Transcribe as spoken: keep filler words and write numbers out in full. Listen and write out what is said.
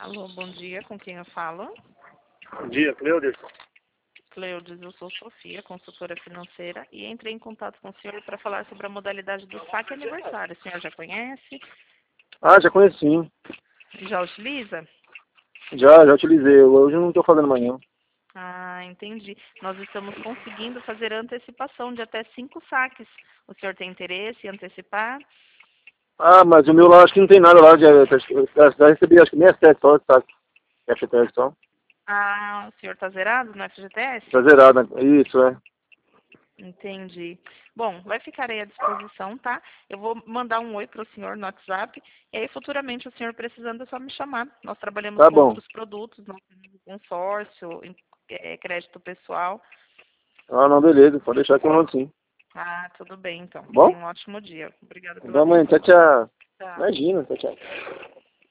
Alô, bom dia, com quem eu falo? Bom dia, Cleudes. Cleudes, eu sou Sofia, consultora financeira, e entrei em contato com o senhor para falar sobre a modalidade do saque aniversário. O senhor já conhece? Ah, já conheci, sim. Já utiliza? Já, já utilizei. Hoje eu não estou fazendo mais não. Ah, entendi. Nós estamos conseguindo fazer antecipação de até cinco saques. O senhor tem interesse em antecipar? Ah, mas o meu lá acho que não tem nada lá. Já, já, já recebi acho que nem a sete só, tá? F T S só. Ah, o senhor está zerado no F G T S? Tá zerado, né? Isso, é. Entendi. Bom, vai ficar aí à disposição, tá? Eu vou mandar um oi para o senhor no WhatsApp. E aí, futuramente, o senhor precisando, é só me chamar. Nós trabalhamos Tá com bom. outros produtos, nós temos consórcio, em- é, crédito pessoal. Ah, não, beleza. Pode deixar que eu mando sim. Ah, tudo bem, então. Tá bom? Tenha um ótimo dia. Obrigada pela Então, mãe, tchau, atenção. tchau. Tchau. Imagina, tchau, tchau.